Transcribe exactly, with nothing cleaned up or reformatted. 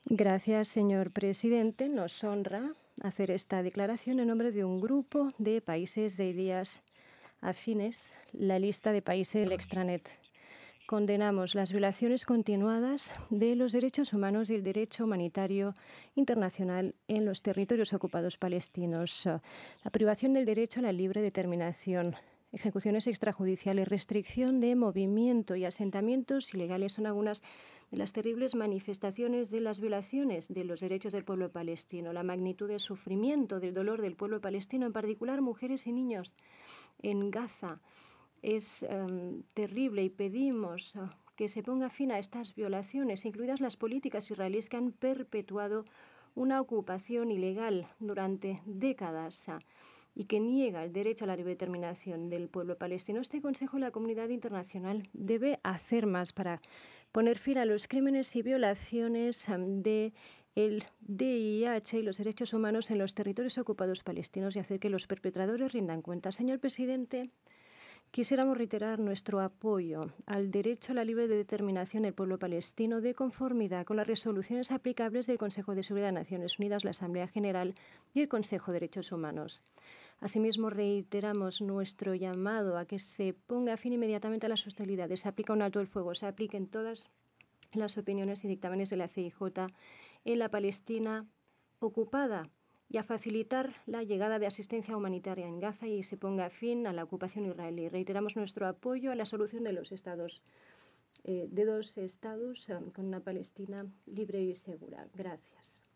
Gracias, señor presidente. Nos honra hacer esta declaración en nombre de un grupo de países de ideas afines, la lista de países del extranet. Condenamos las violaciones continuadas de los derechos humanos y el derecho humanitario internacional en los territorios ocupados palestinos, la privación del derecho a la libre determinación, ejecuciones extrajudiciales, restricción de movimiento y asentamientos ilegales son algunas de las terribles manifestaciones de las violaciones de los derechos del pueblo palestino, la magnitud del sufrimiento, del dolor del pueblo palestino, en particular mujeres y niños en Gaza. Es um, terrible y pedimos uh, que se ponga fin a estas violaciones, incluidas las políticas israelíes que han perpetuado una ocupación ilegal durante décadas uh, y que niega el derecho a la libre determinación del pueblo palestino. Este Consejo y la comunidad internacional debe hacer más para poner fin a los crímenes y violaciones um, de el D I H y los derechos humanos en los territorios ocupados palestinos y hacer que los perpetradores rindan cuentas. Señor presidente, quisiéramos reiterar nuestro apoyo al derecho a la libre determinación del pueblo palestino de conformidad con las resoluciones aplicables del Consejo de Seguridad de Naciones Unidas, la Asamblea General y el Consejo de Derechos Humanos. Asimismo, reiteramos nuestro llamado a que se ponga fin inmediatamente a las hostilidades, se aplica un alto el fuego, se apliquen todas las opiniones y dictámenes de la C I J en la Palestina ocupada y a facilitar la llegada de asistencia humanitaria en Gaza y se ponga fin a la ocupación israelí. Reiteramos nuestro apoyo a la solución de los estados, eh, de dos estados eh, con una Palestina libre y segura. Gracias.